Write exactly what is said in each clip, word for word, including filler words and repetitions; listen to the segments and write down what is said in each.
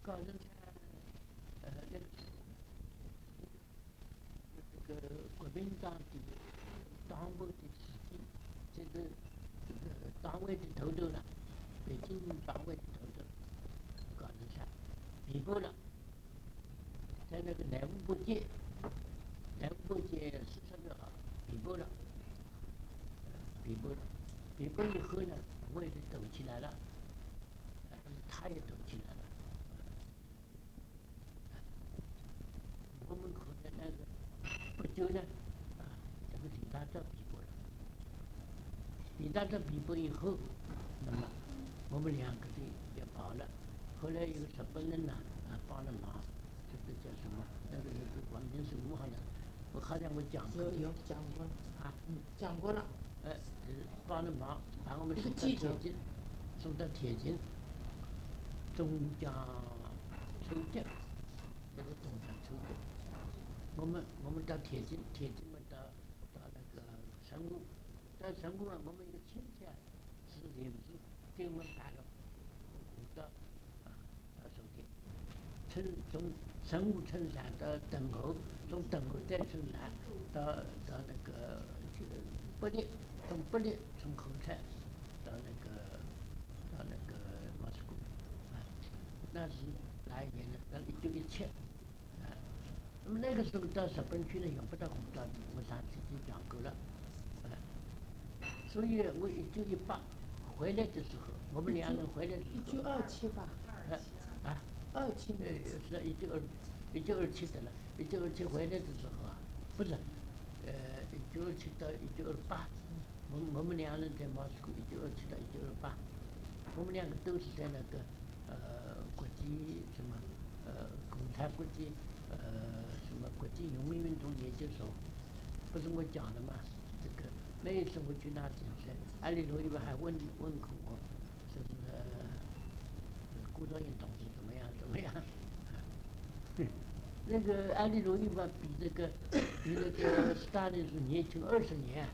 搞成呃那个这个国民党的党部的书记，这个这个党委的头头了，北京党委的头头，搞成啥？被捕了，在那个南务部街，南务部街四十六号被捕了，被捕了，被捕以后呢，我也就抖起来了，他也抖起来了。我们可能那个不久呢，啊，这个李大钊被捕了。李大钊被捕以后，那么我们两个人也跑了。后来有日本人呢，啊，帮了忙，这个叫什么？那个那个黄金什么好像，我好像我讲过。 有有讲过了啊， 嗯，讲过了。 呃，帮了忙，把我们送到铁津，送到铁津，中江抽检，那个中江抽检。我们我们到铁津，铁津嘛到到那个神武，到神武啊，我们一个亲戚啊，是临时给我们打了五到啊到收店，从从神武乘山到等候，从等候再乘山到到那个这个不列，从不列从后山到那个到那个莫斯科，啊，那是哪一年呢？那一九一七。那么那个时候到日本去呢，用不到护照的，我上次已经讲过了，呃，所以我一九一八回来的时候，我们两人回来的时候， 一九二七吧， 呃，啊， 二七呃， 年， 是一九二一九二七的了，一九二七回来的时候啊，不是，呃，一九二七到一九二八，我们我们两人在莫斯科，一九二七到一九二八，我们两个都是在那个呃国际什么呃共产国际。呃，什么国际农民运动研究所，不是我讲的嘛？这个那一次我去那竞赛，安理罗伊还问问过我，说是呃，顾兆英同志怎么样怎么样？那个安理罗伊吧，比这个比那个斯大林是年轻二十年。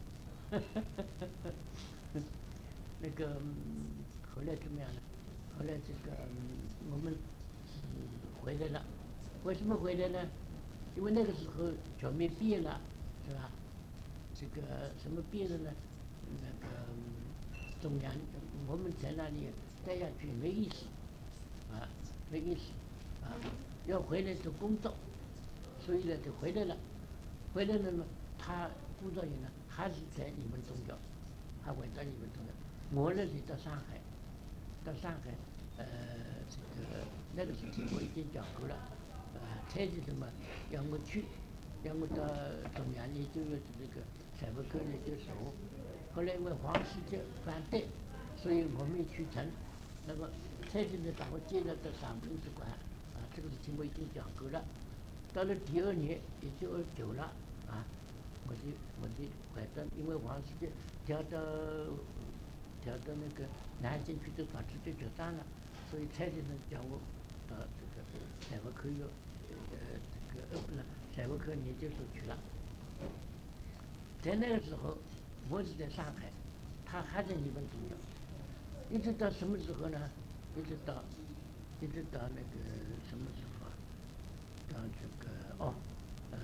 那个、嗯、后来怎么样呢？后来这个、嗯、我们是回来了。为什么回来呢？因为那个时候全面变了，是吧？这个什么变了呢？那个中央我们在那里待下去没意思，啊，没意思，啊，要回来做工作，所以呢就回来了。回来了呢，他顾兆英呢还是在你们宗教，还回到你们宗教。我呢就到上海，到上海，呃，这个那个事情我已经讲过了。呃，蔡先生嘛，让我去，让我到中央研究院的这个财务科研究所。后来因为黄世杰反对，所以我没去成。那么蔡先生把我接到到上领事馆，啊，这个事情我已经讲过了。到了第二年，一九二九了，啊，我就我就回到，因为黄世杰调到调到那个南京去做法制队局长了，所以蔡先生叫我到这个财务科院。呃，这个呃不是财务科研究所去了。在那个时候，我是在上海，他还在日本中央，一直到什么时候呢？一直到，一直到那个什么时候啊？到这个哦，嗯，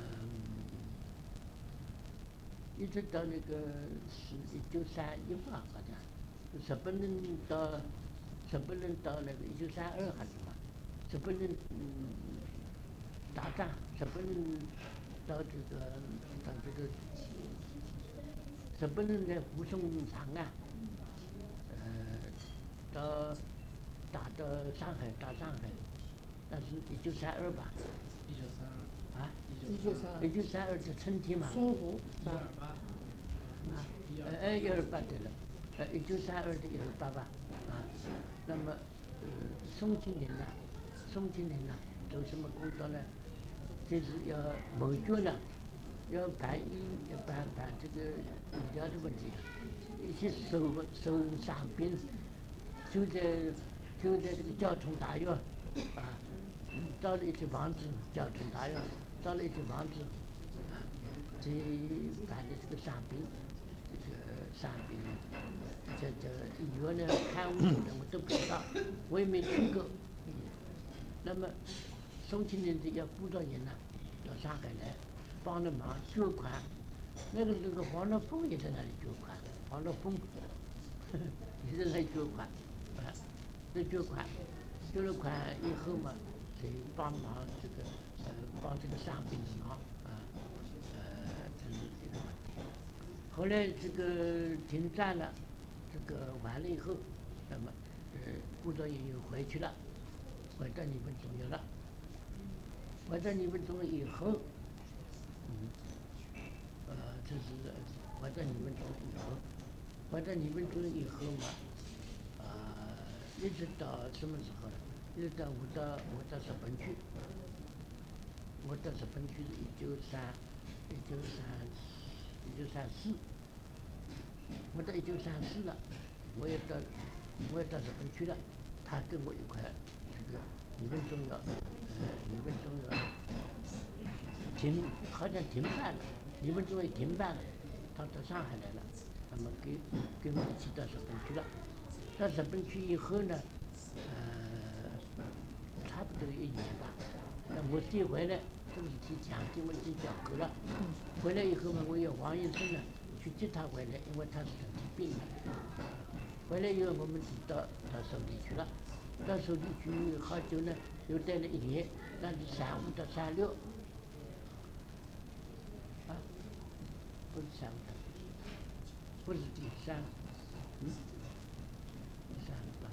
一直到那个是一九三一吧，好像，日本人到，日本人到那个一九三二还是什么？日本人嗯。打仗，日本人到这个到这个，日本人在护送长安，呃，到打到上海，打上海，那是一九三二吧？ 一九三二。 啊？ 一九三二。 一九三二是春天嘛？ 淞沪。 一二八。 啊，呃，一二八对了，呃，一九三二的一二八吧，啊，那么，呃，宋庆龄呢？宋庆龄呢？做什么工作呢？就是要谋决呢，要办医，要办办这个医疗的问题，一些收收伤病，就在就在这个交通大院，啊，找了一间房子，交通大院找了一间房子，啊，这办的这个伤病，这个伤病，这这医院呢看护的我都不知道，我也没去过。 那么宋庆龄这个布道人呢，到上海来帮着忙捐款，那个那个黄乐峰也在那里捐款，黄乐峰也在那里捐款，啊，那捐款，捐了款以后嘛，谁帮忙这个呃帮这个伤病的忙啊，呃这是这个问题。后来这个停战了，这个完了以后，那么呃顾道也又回去了，回到日本中学了。回到日本中学以后，嗯，呃，这是回到日本中学以后，回到日本中学以后嘛，呃，一直到什么时候呢？一直到我到我到日本去，我到日本去是一九三一九三一九三四，我到一九三四了，我也到我也到日本去了，他跟我一块这个日本中学，呃，日本中学停好像停办了，日本中学停办了，他到上海来了，那么跟跟我一起到日本去了。到日本去以后呢，呃，差不多一年吧。那我再回来，这个事体讲经问题讲够了。回来以后嘛，我有王医生呢去接他回来，因为他是神经病嘛。回来以后，我们就到到首里去了。到首里去好久呢，又待了一年，那是三五到三六。啊，不是三五到，不是第三，嗯，三八。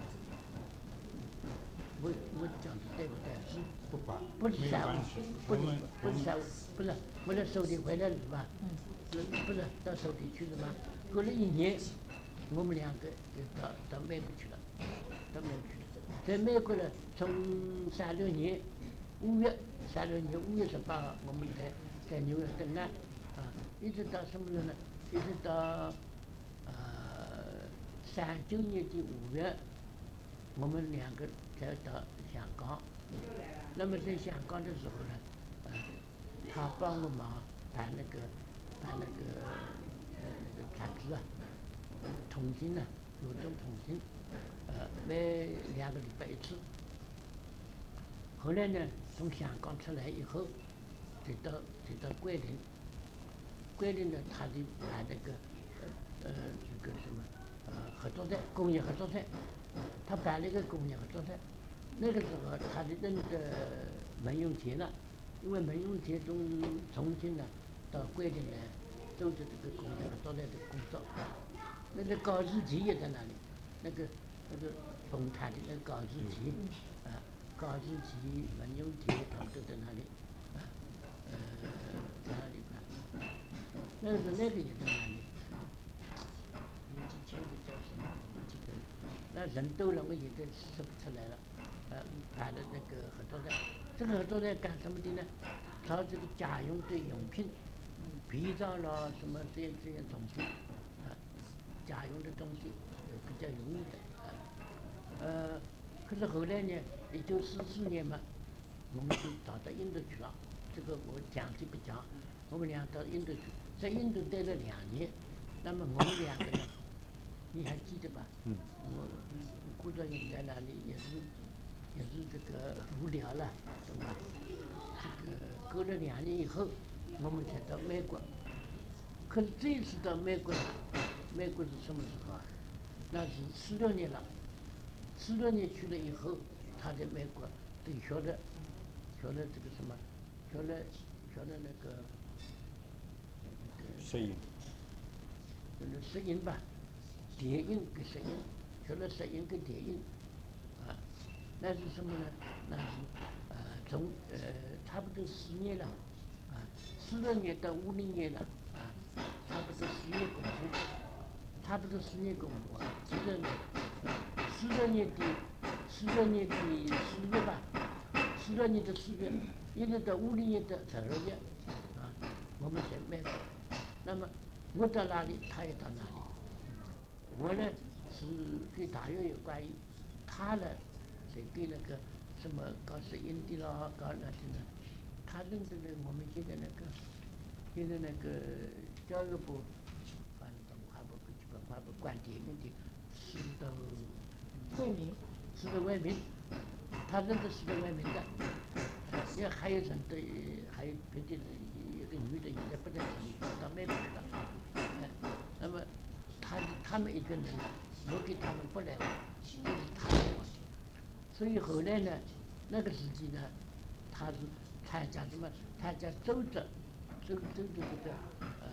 我我讲的对不对？是不管， 不是三五，不是不是三五，不是我在首里回来了是吧？是不是到首里去了吗？过了一年，我们两个就到到美国去了，到美国去了。在美国呢，从三六年五月，三六年五月十八号，我们在在纽约登岸，啊，一直到什么时候呢？一直到呃三九年的五月，我们两个才到香港。那么在香港的时候呢，呃，他帮我忙办那个办那个呃那个杂志啊，通信呢，邮政通信，呃，每两个礼拜一次。后来呢，从香港出来以后，就到就到桂林。桂林呢，他就办那个呃呃这个什么呃合作社，工业合作社，他办了一个工业合作社。那个时候他就认得文永杰了，因为文永杰从重庆呢到桂林来做的这个工业合作社的工作。那个高士奇也在那里，那个那个丰台的那个高士奇，啊，高士奇、文永杰他们都在那里，啊，呃，在那里办。那个时候那个也在那里，年纪轻的叫什么？不记得了。那人多了，我现在说不出来了。呃，办的那个合作社，这个合作社干什么的呢？找这个家用的用品，皮皂啦，什么这些这些东西，啊，家用的东西比较容易的，啊，呃，可是后来呢，一九四四年嘛，我们就跑到印度去了。这个我讲就不讲，我们俩到印度去，在印度待了两年。那么我们两个呢，你还记得吧？ 嗯。 我顾着你在那里也是。也是这个无聊了，对吧？这个过了两年以后，我们才到美国。可是这一次到美国，美国是什么时候啊？那是四六年了。四六年去了以后，他在美国对学了学了这个什么，学了学了那个摄影， 学了摄影吧，电影跟摄影，学了摄影跟电影，啊。那是什么呢？那是呃从呃差不多十年了，啊，四六年到五零年了，啊，差不多十年功夫，差不多十年功夫啊，四六年，四六年的四六年的四月吧，四六年的四月，一直到五零年的十二月，啊，我们在美国。那么我到哪里，他也到哪里。我呢是跟大约有关于他呢。谁对那个什么搞摄影的啦，搞那些呢？他认得的我们现在那个，现在那个教育部，反正文化部、文化部管电影的石头惠民， 石头为民， 他认得死在外面的。也还有人对，还有别的一个女的也在不在这里，到美国去了。哎，那么他他们一个人留给他们不来往，这是他的问题。所以后来呢，那个时期呢，他是参加什么？参加周的周周的这个呃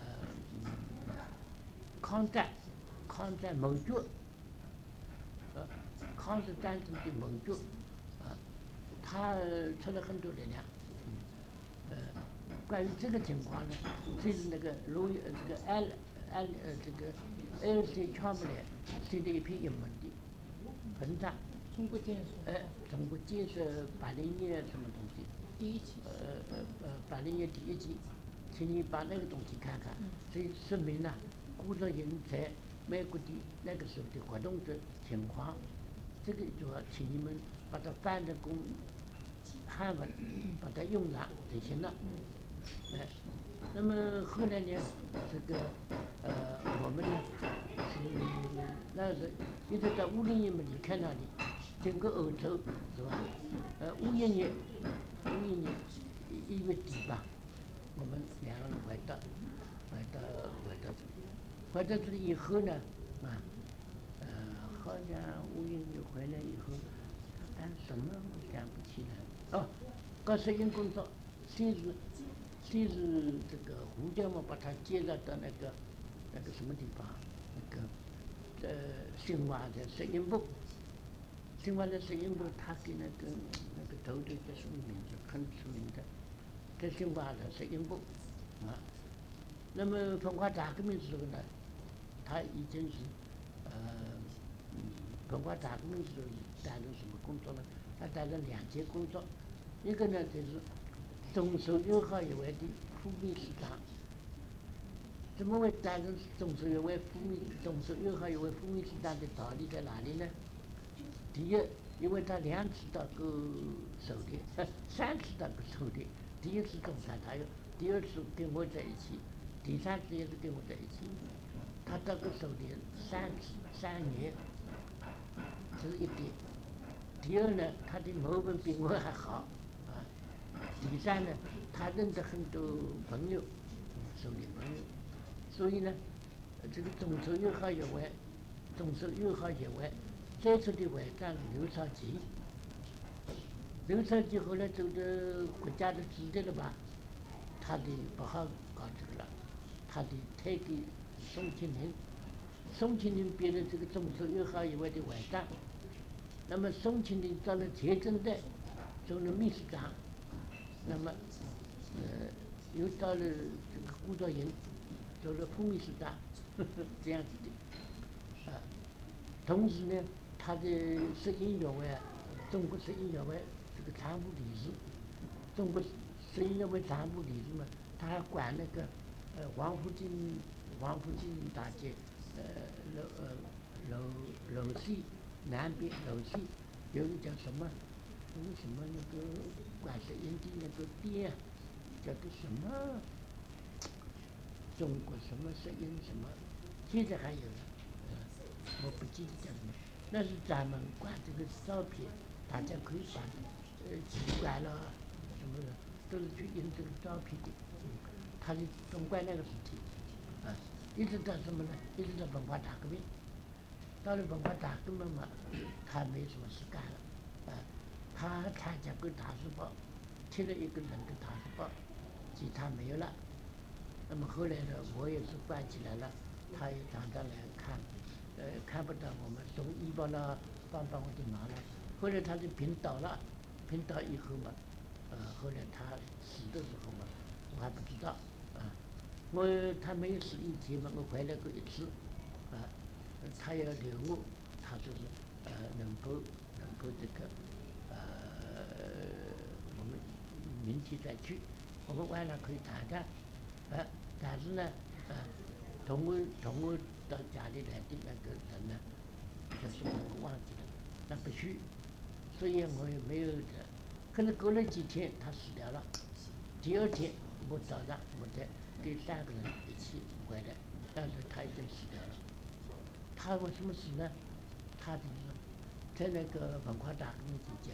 抗战，抗战盟军，呃，抗日战争的盟军，啊，他出了很多力量。呃，关于这个情况呢，就是那个路呃这个艾艾呃这个 L C 全部来写的一篇英文的文章。 中国建设。 哎，中国建设八零年什么东西？ 第一期。 呃呃呃，八零年第一集，请你把那个东西看看。这说明了顾作人在美国的那个时候的活动的情况。这个就要请你们把它翻成公汉文，把它用上就行了。哎，那么后来呢，这个呃我们呢是那是一直到五零年嘛离开那里，整个欧洲是吧？呃五一年，五一年一月底吧，我们两个人回到回到回到这里，回到这里以后呢，啊，呃好像五一年回来以后，干什么我想不起来。哦，搞摄影工作，先是先是这个胡家嘛把他介绍到那个那个什么地方，那个呃新华的摄影部。新华的摄影部，他给那个那个头头叫什么名字，很出名的，在新华的摄影部，啊，那么文化大革命时候呢，他已经是呃，嗯，文化大革命时候担任什么工作呢？他担任两件工作，一个呢就是中首友好协会的副秘书长。怎么会担任中首友会副秘中首友好协会副秘书长的道理在哪里呢？第一，因为他两次到过狩猎，呃，三次到过狩猎。第一次中山大学，第二次跟我在一起，第三次也是跟我在一起。他到过狩猎三次三年，这是一点。第二呢，他的谋文比我还好，啊。第三呢，他认得很多朋友，狩猎朋友。所以呢，这个中首友好协会，中首友好协会。最初的会长刘少奇，刘少奇后来走到国家的职责了吧，他的不好搞这个了，他的推给宋庆龄，宋庆龄变成这个中首友好协会的会长，那么宋庆龄到了财政队做了秘书长，那么呃又到了这个顾作人做了副秘书长，呵呵这样子的，啊，同时呢。他的摄影协会，中国摄影协会这个常务理事，中国摄影协会常务理事嘛，他还管那个呃王府井王府井大街呃楼呃楼楼西南边楼西有个叫什么那个什么那个管摄影的那个店，叫做什么中国什么摄影什么，现在还有呢，呃我不记得叫什么。那是专门管这个照片，大家可以把呃机关了什么的，都是去印这个照片的。嗯，他就总管那个事情，啊，一直到什么呢？一直到文化大革命。到了文化大革命嘛，他没什么事干了，啊，他还参加过《大字报》，贴了一个人的《大字报》，其他没有了。那么后来呢，我也是关起来了，他也常常来看。呃，看不到我们送医保了，帮帮我的忙了。后来他就病倒了，病倒以后嘛，呃，后来他死的时候嘛，我还不知道，啊，我他没有死以前嘛，我回来过一次，啊，他要留我，他就是呃能够能够这个呃，我们明天再去，我们晚上可以谈谈，啊，但是呢，啊，同我同我。到家里来的那个人呢，叫什么我忘记了，那不许，所以我也没有的。可能过了几天他死掉了，第二天我早上我再跟三个人一起回来，但是他已经死掉了。他为什么死呢？他就是在那个文化大革命期间，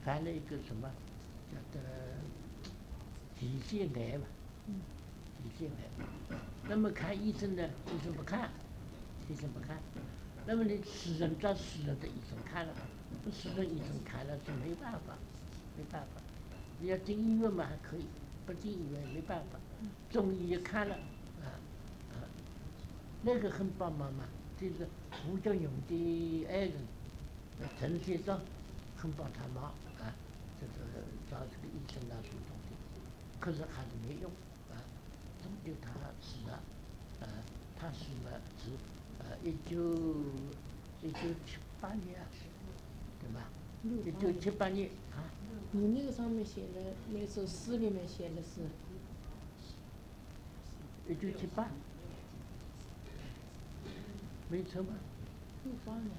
犯了一个什么叫做胰腺癌嘛，胰腺癌。那么看医生呢，医生不看，医生不看。那么你私人找私人的医生看了，私人医生看了是没办法，没办法。你要进医院嘛还可以，不进医院也没办法。中医也看了，啊啊，那个很帮忙嘛，就是胡椒用的爱人陈先生很帮他忙啊，就是找这个医生啊什么东西，可是还是没用啊，终究他死了，啊，他死了是呃一九一九七八年啊，对吧？一九七八年啊。 你那个上面写的那首诗里面写的是一九七八，没错吧？ 六八年。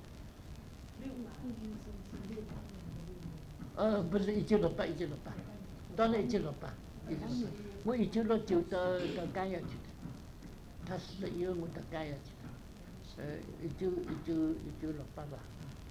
呃，不是一九六八，一九六八，当然一九六八，一九六八。我一九六九到到甘阳去的，他死了以后我到甘阳去的，呃，一九一九一九六八吧。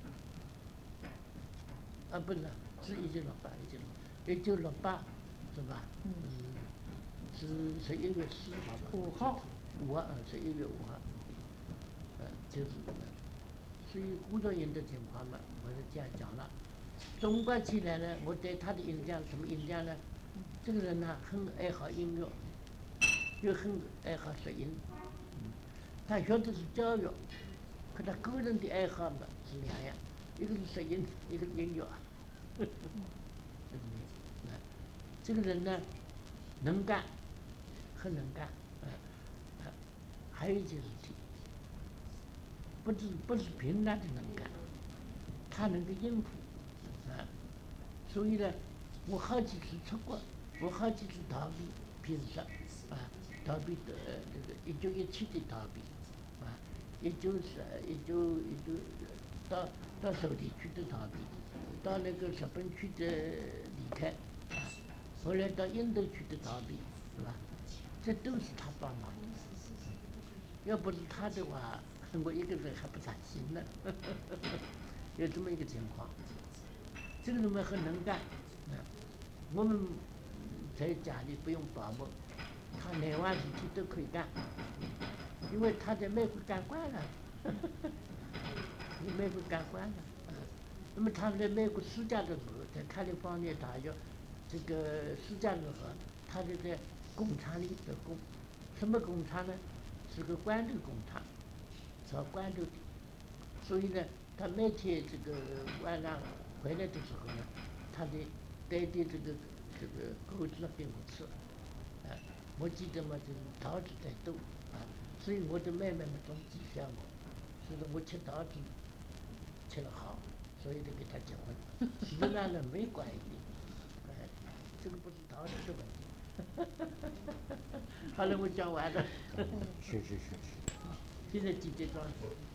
啊，不是，是一九六八，一九六，一九六八，是吧？嗯。是十一月四号吧？ 五号。 五号，十一月五号。呃，就是这个。所以胡兆英的情况嘛，我是这样讲了。纵观起来呢，我对他的印象什么印象呢？这个人呢，很爱好音乐，又很爱好摄影。嗯，他学的是教育，和他个人的爱好嘛是两样，一个是摄影，一个是音乐。呵呵，这个人，啊，这个人呢，能干，很能干，啊啊，还有一件事情，不是不是平常的能干，他能够应付，啊，所以呢，我好几次出国，我好几次逃避，比如说，啊，逃避的这个一九一七的逃避，啊，一九是一九一九到到首里去的逃避，到那个日本去的离开，啊，后来到印度去的逃避，是吧？这都是他帮忙的，要不是他的话，我一个人还不咋行呢。有这么一个情况，这个人们很能干，啊，我们在家里不用保姆，他哪样事情都可以干，因为他在美国干惯了，在美国干惯了，啊，那么他在美国暑假的时候，在加利福尼亚大学，这个暑假的时候，他就在工厂里做工，什么工厂呢？是个罐头工厂，造罐头的，所以呢，他每天这个晚上回来的时候呢，他得带点这个这个狗子给我吃，啊，我记得嘛就是桃子在豆，啊，所以我的妹妹们总记下我，所以我吃桃子吃得好，所以得给他结婚，实际上呢没关系，哎，这个不是桃子的问题。好了，我讲完了。 是是是是。 现在几点钟？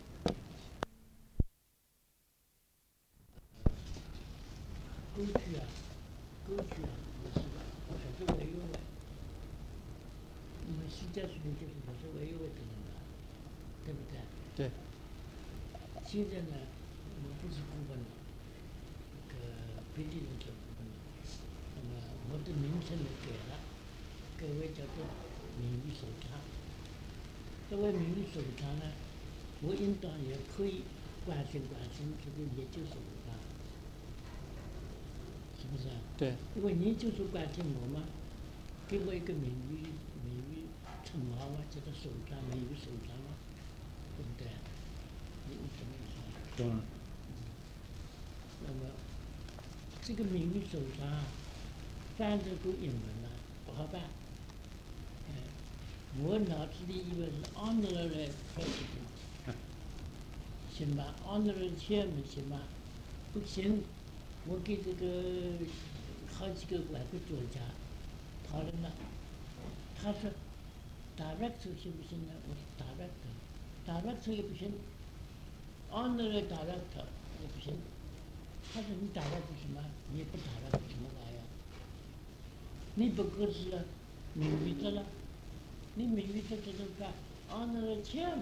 过去啊，过去啊，不是吧？还是维吾尔，因为世界上面就是还是维吾尔的人啊，对不对？ 对。 现在呢，我不是顾问了，这个别的人做顾问了，那么我的名称呢改了，改为叫做名誉首长。作为名誉首长呢，我应当也可以关心关心这个研究所吧，是不是啊？ 对。 因为研究所关心我嘛，给我一个名誉名誉称号啊，叫做首长，名誉首长啊，对不对？你什么意思啊？ 懂了。 那么这个名誉首长啊，翻译过英文呢不好办。我脑子里以为是 honorary president，行吧 ，honorary chairman 行吧，不行，我给这个好几个外国作家讨论了，他说 director 行不行呢？我说 director，director 也不行 ，honorary director 也不行，他说你 director 什么？你也不 director 什么玩意儿？你不过是名誉的了。你名誉这这种干 honorary chairman，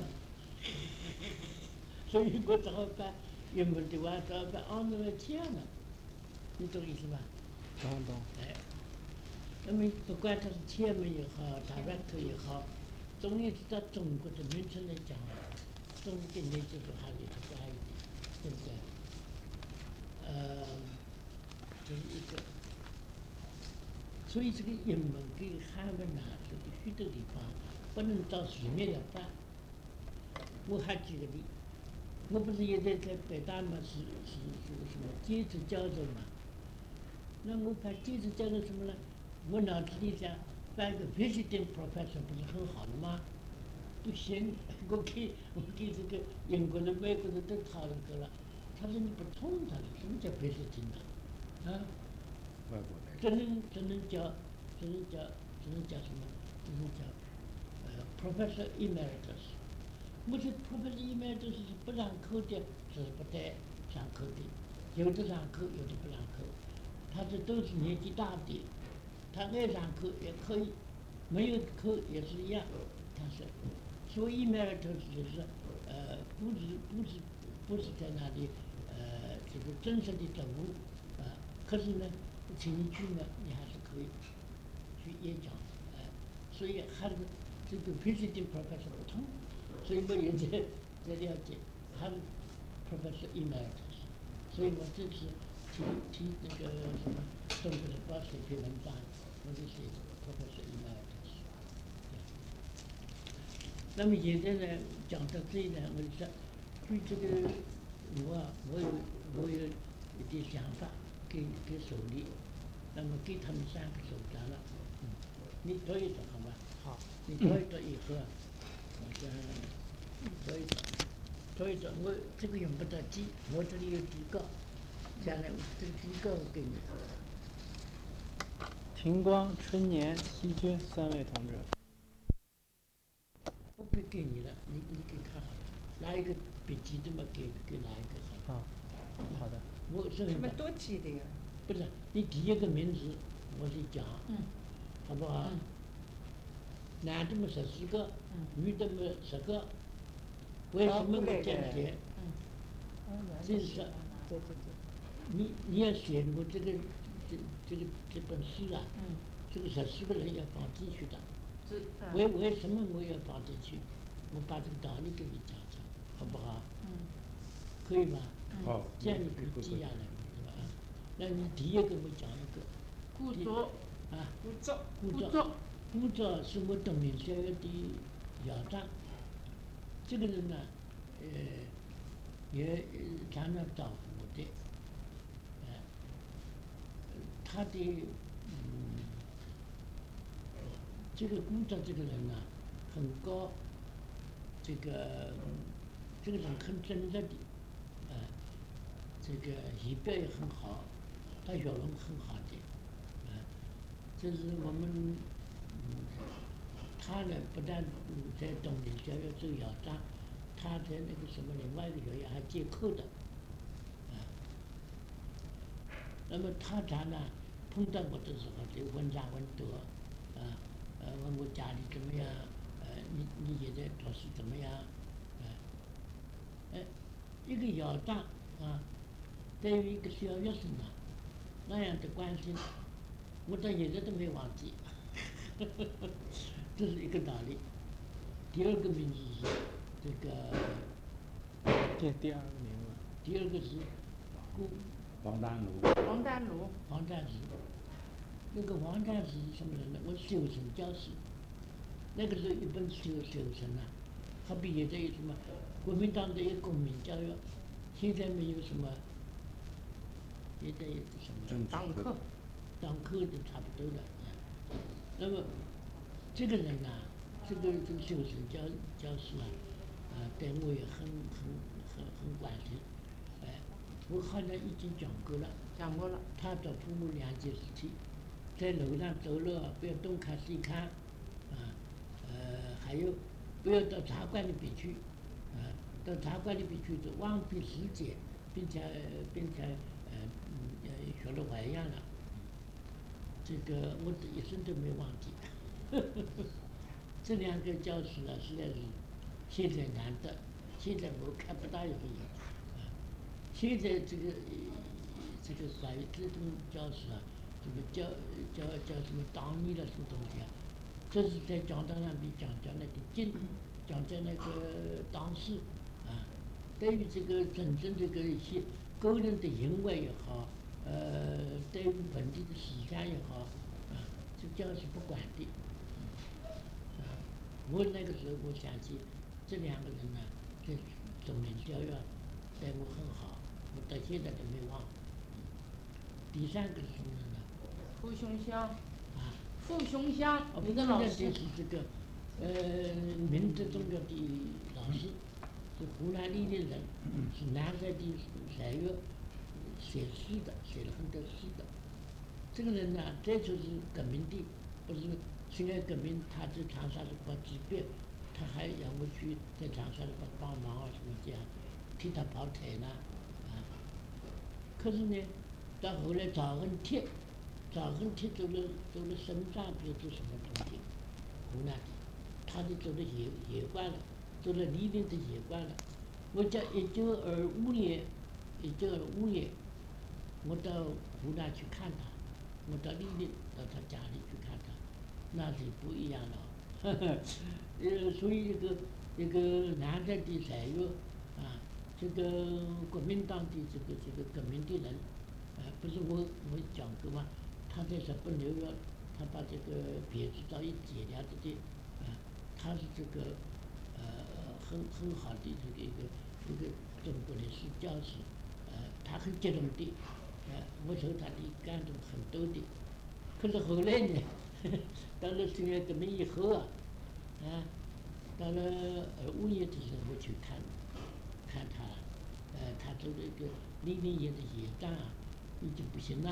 所以我只好办英文的话，只好办 honorary chairman。 你懂意思吧？ 懂懂。 哎，那么不管他是 chairman 也好 ，director 也好，总而到中国的名称来讲，总跟你就是还有个关系，对不对？呃，这是一个。所以这个英文跟汉文呐，这个许多地方不能照书面来办。我还举个例，我不是也在在北大嘛，是是是什么兼职教授嘛？那我把兼职教授什么呢？我脑子里想办个 visiting professor 不是很好的吗？不行，我给我给这个英国人、美国人都讨论过了，他说你不通他的，什么叫 visiting 呢？啊？ 外国的。 只能只能叫，只能叫只能叫什么？只能叫呃 professor emeritus。我说 professor emeritus 是不让课的，是不得上课的，有的上课，有的不让课。他这都是年纪大的，他爱上课也可以，没有课也是一样。他是，所以 emeritus 就是呃不是不是不是在那里呃这个正式的职务啊，可是呢，请你去呢，你还是可以去演讲，呃，所以还是这个 visiting professor 不同，所以我也在在了解，还是 professor emeritus，所以我这次提提那个什么中国的报写篇文章，我就写 professor emeritus。那么现在呢，讲到这呢，我就说，对这个我啊，我有我有一点想法，给给手里，那么给他们三个手掌了，嗯，你读一读好吗？ 好。 你读一读以后啊，我想读一读，读一读，我这个用不着记，我这里有底稿，将来我这个底稿我给你。 庭光、春年、希军三位同志。 我不给你了，你你给看好了，拿一个笔记的嘛，给给拿一个好。 啊，好的。 我是他们多记的呀。 不是，你第一个名字我是讲， 嗯， 好不好？ 嗯。 男的嘛十四个， 嗯， 女的嘛十个，为什么我这样写？ 嗯。 就是说， 对对对。 你你要写我这个这这个这本书啊， 嗯。 这个十四个人要放进去的。 是。 为为什么我要放进去？我把这个道理给你讲讲，好不好？ 嗯。 可以吧？ 好。 这样你可以记下来，对吧？那你第一个我讲一个。 故作。 啊。 故作。 故作。故作是我东林小学的校长。这个人呢，呃，也常常照顾我的，呃，他的嗯，这个故作这个人呢，很高，这个这个人很正直的，呃，这个仪表也很好，他笑容很好的，呃，这是我们嗯，他呢不但在东林小学做校长，他在那个什么另外一个学校还接课的，啊，那么他常常碰到我的时候就问三问四，啊，呃问我家里怎么样，呃你你现在读书怎么样，啊，哎，一个校长啊，对于一个小学生啊，那样的关心，我到现在都没忘记，这是一个道理。第二个名字是这个。 这第二个名字。 第二个是顾。 王丹炉。 王丹炉。 王丹石。那个王丹石是什么人呢？我修身教师。那个时候一本修修身啊，好比现在有什么国民党的一个公民教育，现在没有什么，现在有什么党课。 党课都差不多了。那么这个人啊，这个这个修身教教师啊，啊，对我也很很很很关心，哎，我好像已经讲过了。 讲过了。 他的父母两件事情，在楼上走路不要东看西看，啊，呃，还有不要到茶馆里边去，啊，到茶馆里边去就忘记时间，并且并且呃嗯学了外样了，这个我这一生都没忘记。这两个教师呢，实在是现在难得，现在我看不大有个人，啊，现在这个这个法语这种教师啊，这个教教教什么党义了什么东西啊，这是在讲堂上面讲讲那个经，讲讲那个当时啊，对于这个真正这个一些个人的行为也好，呃，对于本地的思想也好，啊，这教是不管的。啊，我那个时候我想起这两个人呢，在中年教育对我很好，我到现在都没忘。第三个是什么人呢？ 傅雄香， 啊， 傅雄香， 哦， 你的老师这是这个呃明德中学的老师，是湖南澧陵人，是南山的山岳写诗的，写了很多诗的。这个人呢，这就是革命的，不是辛亥革命，他在长沙是搞集变，他还让我去在长沙里边帮忙啊什么这样，替他跑腿呢，啊。可是呢，到后来赵恒铁，赵恒铁走了走了深圳，不知道做什么东西，湖南的，他就走了夜夜馆了，走了澧陵的夜馆了。我在一九二五年，一九二五年，我到湖南去看他，我到澧陵到他家里去看他，那是不一样了。呃，所以一个一个南山的山岳啊，这个国民党的这个这个革命的人，呃，不是我我讲过吗？他在日本留学，他把这个别子早已解了的的，啊，他是这个呃很很好的这个一个一个中国的史教师，呃，他很激动的，呃，我受他的感动很多的。可是后来呢，到了辛亥革命以后啊，啊，到了二五年的时候我去看看他，呃，他做了一个澧陵县的县长啊，已经不行了，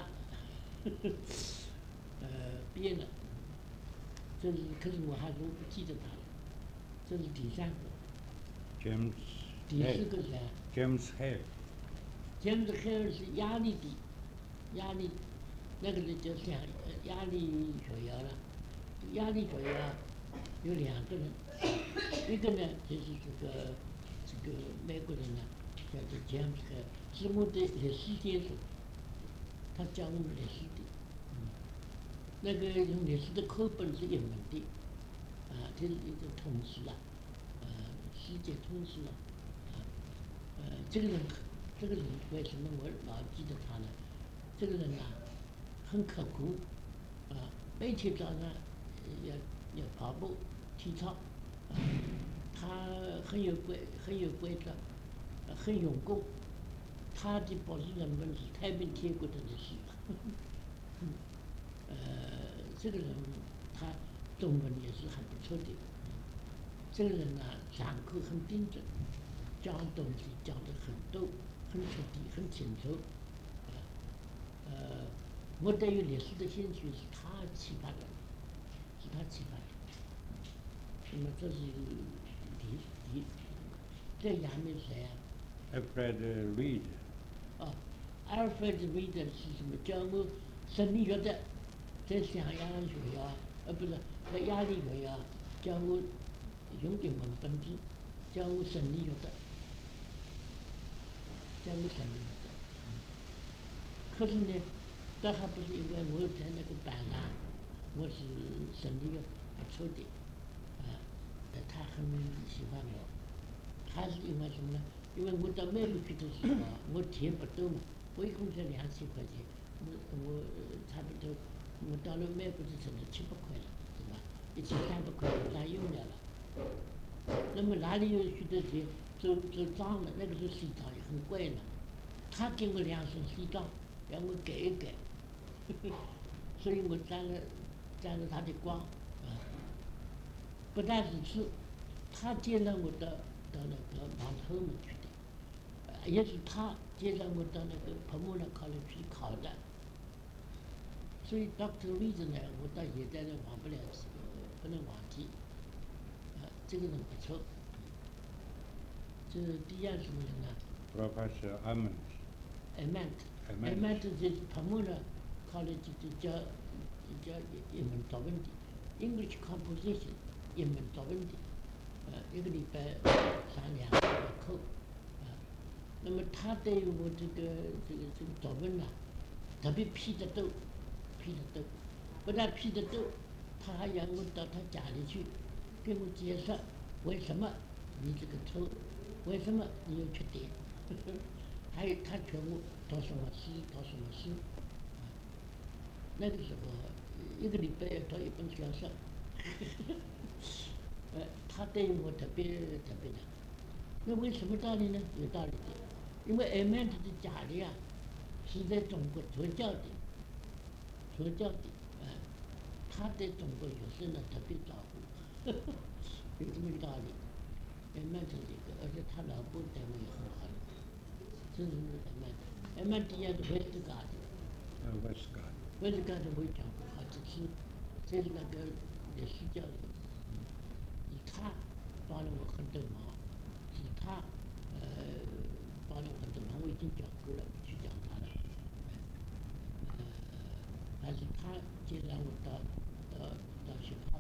呃，变了。这是，可是我还是不记得他了。这是第三个。 James 第四个是啥 James Hale ？James Hale 是亚利的，亚利，那个人就像呃亚利学校了。亚利学校有两个人，一个呢就是这个这个美国人呢，叫做 James Hale，是我的历史先生，他教我们历史的。嗯，那个用历史的课本是英文的，啊，这是一个通史啊，呃，世界通史啊，啊，呃，这个人，这个人为什么我老记得他呢？这个人呐、很刻苦，啊，每天早上要要跑步、体操，啊，他很有规很有规则，呃很用功。他的博士论文是太平天国的历史。嗯，呃，这个人他中文也是很不错的。这个人呢，上课很盯真，讲东西讲得很多，很彻底，很清楚。呃，我对于历史的兴趣是他启发的，是他启发的。那么这是第第，这下面是谁啊？ Alfred Reed 哦 ，Alfred Reed 是什么？教我生理学的，在襄阳学校，呃，不是在亚利学校教我用英文本子，教我生理学的，教我生理学的。嗯，可是呢，这还不是因为我在那个班上，我是生理学不错的，啊，呃，他很喜欢我，还是因为什么呢？因为我到美国去的时候啊，我钱不多嘛，我一共才两千块钱，我我呃差不多，我到了美国就剩了七百块了，对吧？一千三百块不占用了了。那么哪里有许多钱做做账呢？那个时候西装也很贵呢。他给我两身西装，让我改一改，所以我沾了沾了他的光啊。不但是此，他介绍我到到那个王后门去的，呃也是他介绍我到那个彭莫兰考虑去考的。所以 Doctor Reed 呢，我到现在都忘不了，呃，不能忘记。呃，这个人不错。这第二什么人呢 Professor Emmons ？Ament。 Emmons Ament 就是彭莫兰考虑就教教一门作文的 ，English composition 一门作文的，呃，一个礼拜上两个课，啊，那么他对于我这个这个这个作文呢， 特别批的斗，批的斗，不但批的斗，他还让我到他家里去，给我介绍为什么你这个丑，为什么你有缺点，还有他劝我读什么书，读什么书。那个时候一个礼拜要读一本小说，呃，他对我特别特别的。那为什么道理呢？有道理的，因为艾曼特的家里啊是在中国传教的，传教的，呃，他对中国学生呢特别照顾，有这么个道理。艾曼特这个，而且他老婆对我也很好的，这是艾曼特。艾曼特也是威斯嘎的， 呃，Westcott。 威斯嘎的我也讲过好几次，这是那个历史教育，是他帮了我很多忙，是他呃帮了我很多忙，我已经讲过了，不去讲他了。呃，还是他介绍我到到到学校。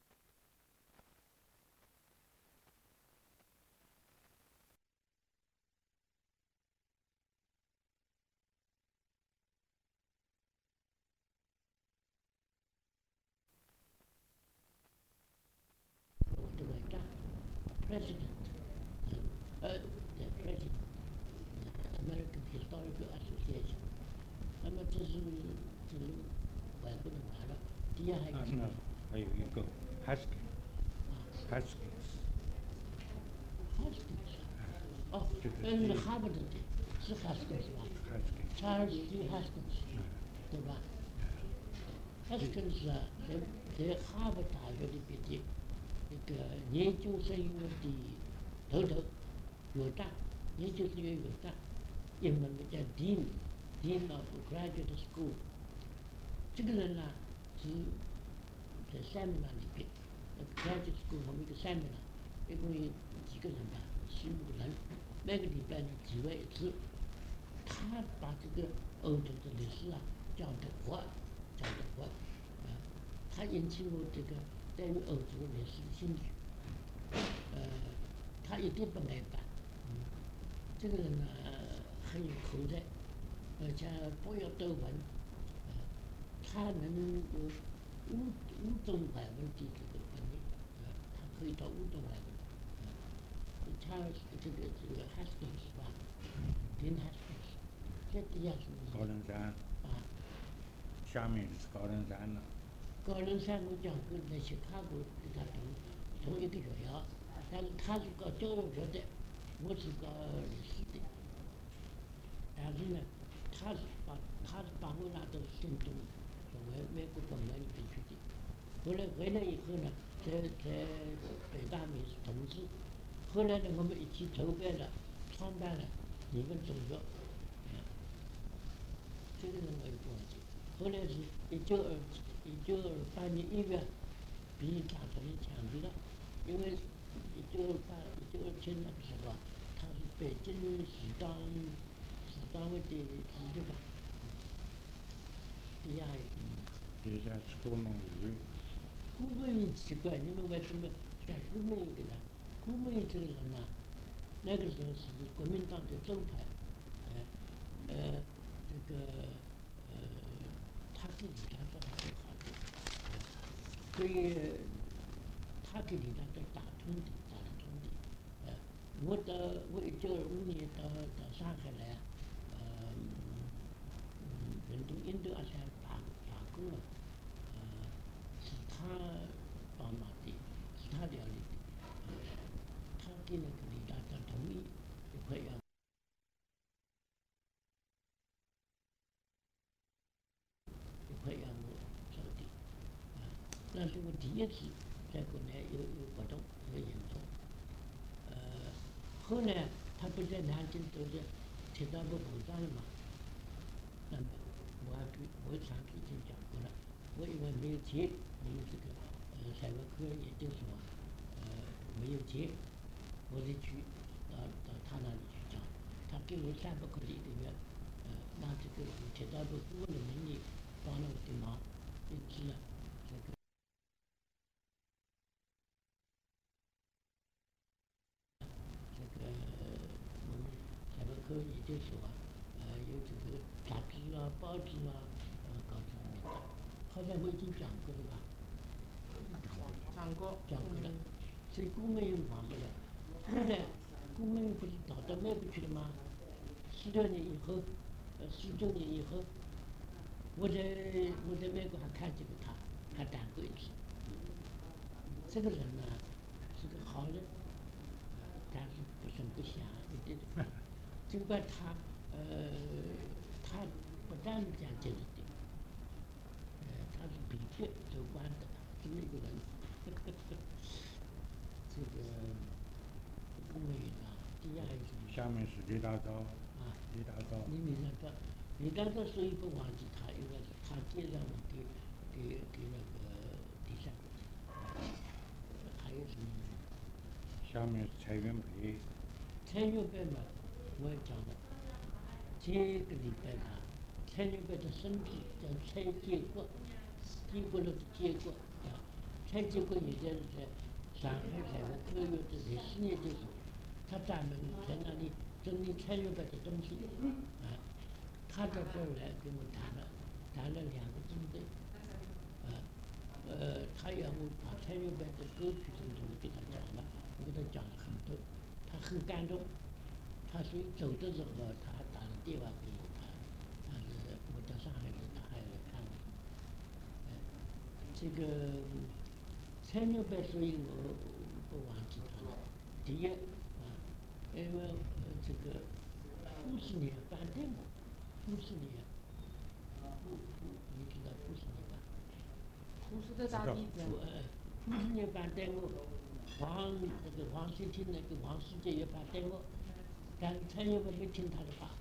我的外长 president，呃，the president American Historical Association。那么这是这是外国的完了，底下还有啊， 什么那还有一个 Haskins，Haskins， ？Haskins，哦， 这个那是是哈佛的的，是 Haskins 吧 Haskins。 ？Charles D. Haskins，对吧？Haskins 啊，在在哈佛大学里边的那个研究生院的头头，院长，研究生院院长，英文的叫 Dean，Dean of Graduate School。这个人呢是在 seminar 里边，那个 graduate school 我们一个 seminar，一共有几个人吧，十五个人，每个礼拜呢聚会一次。他把这个欧洲的历史啊讲得活，讲得活，啊，他引起我这个对于欧洲历史的兴趣。呃，他一点不挨板，嗯，这个人呢很有口才，而且不要多文，呃，他能有五五种外文的这个本领，呃，他可以到五种外文，呃，他这个这个 Haskins 是吧？林 Haskins，这底下是高登山， 啊， 下面是高登山了。 高登山我讲过，在芝加哥跟他同同一个学校，但是他是搞教育学的，我是搞历史的。但是呢，他是把他是把我拉到深圳，所谓美国本来里边去的。后来回来以后呢，在在北大美术同志，后来呢，我们一起筹办了，创办了一个中学，嗯，这个人我也不忘记。后来是一九二一九二八年一月，被打成枪毙了，因为一九二八一九二七那个时候啊，他是北京市党市党委的书记长，底下还有底下是顾梦鱼。 顾梦鱼奇怪，你们为什么选顾梦鱼的呢？顾梦鱼这个人呢，那个时候是国民党的正派，呃呃，这个呃，他跟李大钊很好的，所以他跟李大钊打通的，打得通的。呃，我到我一九二五年到到上海来，呃，嗯，伦敦印度阿三打打工了，呃，是他帮忙的，是他料理的，呃，他给那个李大钊同意一块要。一块让我走的，啊，那是我第一次在国内有有活动有演出，呃，后来他不在南京都是铁道部部长了嘛，那么我还跟我上次已经讲过了，我因为没有钱，没有这个呃海外科研究所，呃没有钱，我就去到到他那里去讲，他给我三百块钱一个月，呃，拿这个铁道部顾问的名义帮了我的忙，因此呢，这个这个我们海外科研究所啊，呃有这个杂志啊报纸嘛，呃，告诉你的，好像我已经讲过了吧？ 讲过。 讲过了嗯。 所以公务员忘不了。后来公务员不是逃到美国去了吗？四六年以后，呃，四九年以后，我在我在美国还看见过他，还谈过一次。这个人呢，是个好人，但是不声不响，一点点。尽管他，呃，他不但讲这个的，呃，他是笔直走官的，这么一个人。这个公务员啊，第二还有什么？ 下面是李大钊， 啊， 李大钊， 李李大钊，李大钊所以不忘记他，应该是他介绍了给给给那个第三国家。还有什么？ 下面是蔡元培， 蔡元培嘛，我也讲了，这个礼拜啊，蔡元培的孙子叫蔡建国，建国了的建国啊，蔡建国现在是在上海财务科学的历史研究所，他专门在那里整理蔡元培的东西，啊，他到这儿来跟我谈了，谈了两个钟头，啊，呃，他要我把蔡元培的歌曲什么什么给他讲了，我给他讲了很多，他很感动。他所以走的时候，他还打了电话给我，他他是我到上海去，他还要来看我。哎，这个蔡元培，所以我不忘记他了。第一啊，因为呃这个五十年反对我，五十年，五五你知道五十年吧？ 胡适的大弟子。 呃，五十年反对我，黄那个黄协听那个王世杰也反对我。但是蔡元培没听他的话，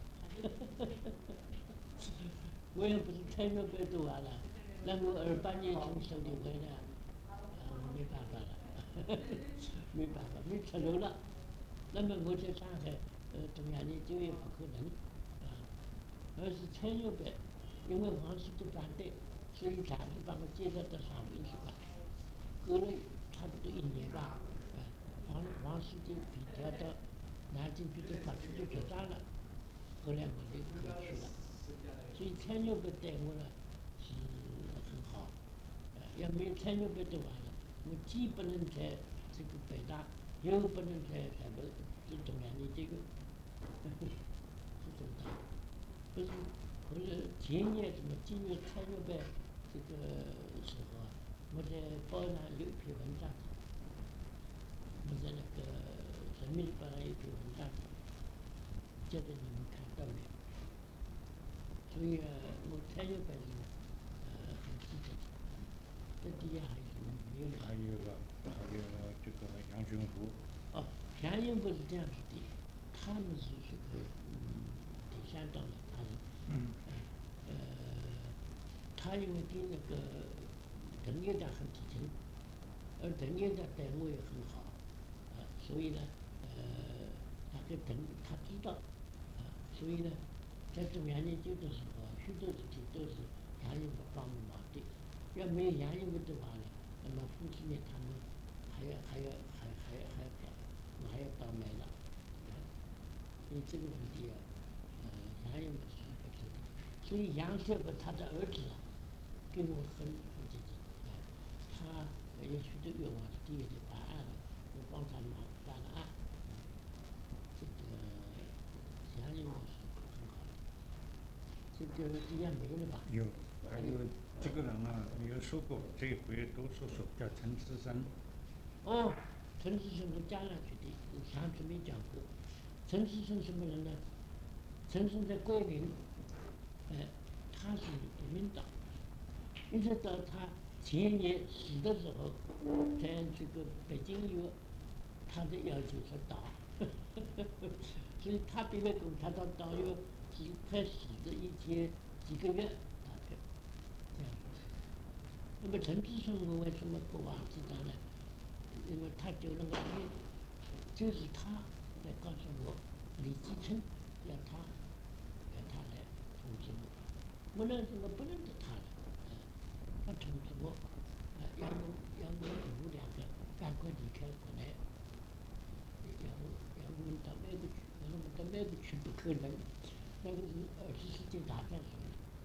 我也不是蔡元培读完了，那我二八年从手里回来，啊，没办法了，没办法，没出路了。那么我在上海，呃，中央研究院不可能，啊，而是蔡元培，因为王世杰反对，所以暂时把我介绍到上面去了。隔了差不多一年吧，啊，王王世杰被调到南京去给法出就作战了，后来我就回去了。所以蔡元培对我呢是很好，呃，要没有蔡元培的话呢，我既不能在这个北大，又不能在什么这中央研究院，是这么大。不是后来前年什么今年蔡元培这个时候啊，我在报上有一篇文章，我在那个人民日报上有一篇文章，不晓得你们看到没有？所以啊，我蔡元培是呃很记得的。这底下还有什么没有了？ 还有个还有这个杨训福， 哦，杨元培是这样子的，他们是这个嗯第三党的，他是， 嗯， 呃，他因为跟那个邓院长很提亲，而邓院长对我也很好，啊，所以呢，呃，他跟邓他知道，啊，所以呢，在中央研究的时候，许多事情都是杨元培帮忙的。要没有杨元培的话呢，那么傅斯年他们还要还要还还还要倒，我还要倒霉了。所以这个问题啊，呃，杨元培是不知的，所以杨学培他的儿子啊，跟我很很接近，啊，他有许多愿望是第一个办案了，我帮他忙办了案。这个杨元培是很好的，这个这样没了吧？ 有还有这个人啊没有说过，这回多说说，叫陈思生， 哦，陈思生是加上去的，上次没讲过。陈思生什么人呢？陈思生在桂林，哎，他是国民党，一直到他前年死的时候，在这个北京有他的要求是党，所以他比那共产党党有几快死的一前几个月，大概这样子。那么陈志顺我为什么不忘记他呢？因为他救了我的命，就是他来告诉我，李继春要他要他来通知我，我那时候不认得他了，呃，他通知我，呃，要我要我们两个赶快离开国内，要我要我们到美国去，要我们到美国去不可能，那个是二次世界大战时候，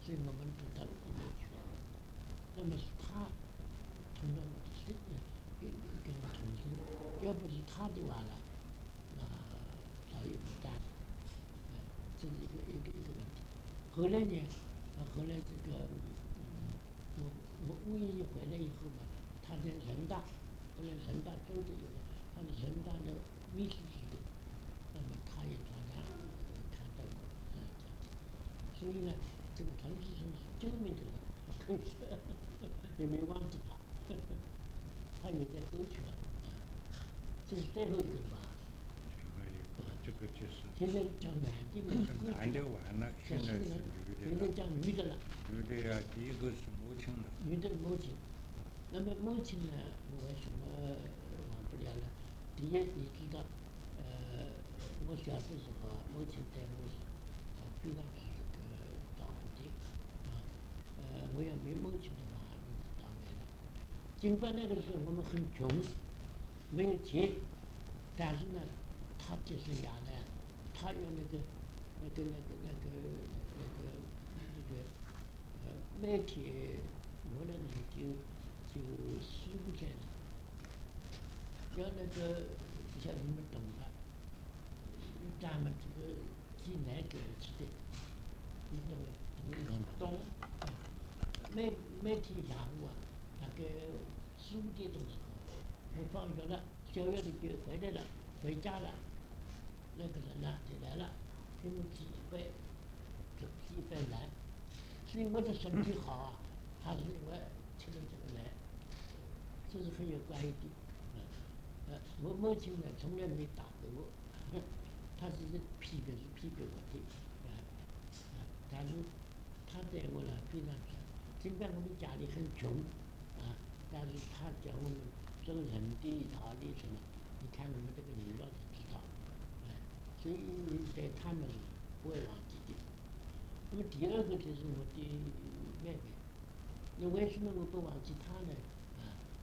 所以我们都到国内去了。那么是他通过我的身跟跟我同生，要不是他的话呢，那早已不干了。呃，这是一个一个一个问题。后来呢，呃后来这个嗯，我我五一回来以后嘛，他在人大，后来人大政治以后，他是人大的秘书长，那么他也常常看到我，嗯，这样子。所以呢，这个陈志生是救命的人，可是也没忘记他，他也在沟去了。这是最后一个吧。 这个就是。 现在讲男的嘛， 男的完了，现在是女的了。 现在讲女的了。 女的呀，第一个是母亲了。 女的母亲，那么母亲呢，我为什么忘不了呢？第一，你知道，呃，我小的时候啊，母亲带我是，呃，非常是这个照顾的，啊，呃，我要没母亲的话，你就倒霉了。尽管那个时候我们很穷，没有钱，但是呢，他就是养呢，他用那个那个那个那个那个那个呃媒体，我那里就就十五岁了，要那个不晓得你们懂吧？咱们这个济南给去的，你懂吗？懂。媒媒体下午啊，大概十五点钟时候，我放学了，小学里就回来了，回家了。那个人呢就来了，给我几杯，这几杯奶。所以我的身体好啊，还是因为吃了这个奶，这是很有关系的。呃，呃，我母亲呢从来没打过我，她只是批评是批评我的，啊、呃，但是她对我呢非常好。尽管我们家里很穷，啊，但是她教我们做人的一道理什么，你看我们这个领导就知道，哎、呃，所以对他们是不会忘记的。那么第二个就是我的妹妹，那为什么我不忘记她呢？啊，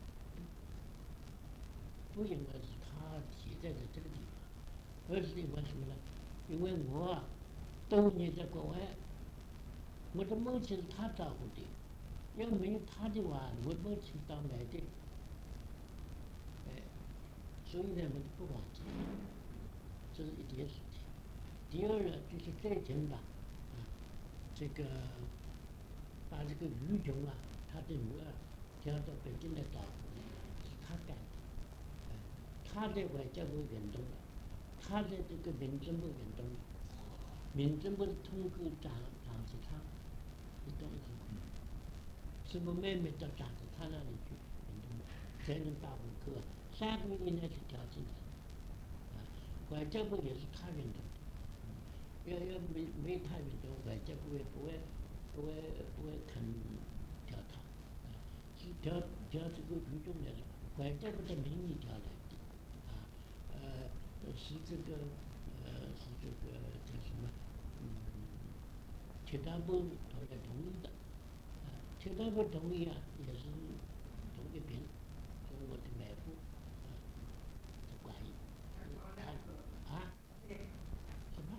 不应该是她写在这个地方，而是因为什么呢？因为我啊，多年在国外，我的母亲是她照顾的，要没有她的话，我母亲倒霉的，哎，所以呢，我就不忘记，这是一件事情。第二呢，就是再见吧，啊，这个把这个于琼啊，他的女儿调到北京来照顾，是他干的，呃，他在外交部运动的，他在这个民政部运动的，民政部是通过张张子昌，你懂意思吗？是我妹妹到张子昌那里去运动的，才能大户口，三个月以内就调进来了，啊，外交部也是他运动的。要要没没他运动，外交部也不会不会不会肯调他，啊，是调调这个于中来的，外交部的名义调来的，啊，呃，是这个呃是这个叫什么？嗯，铁道部后来同意的，啊，铁道部同意啊，也是同一边，是我的妹夫，啊，这关系，他啊。什么？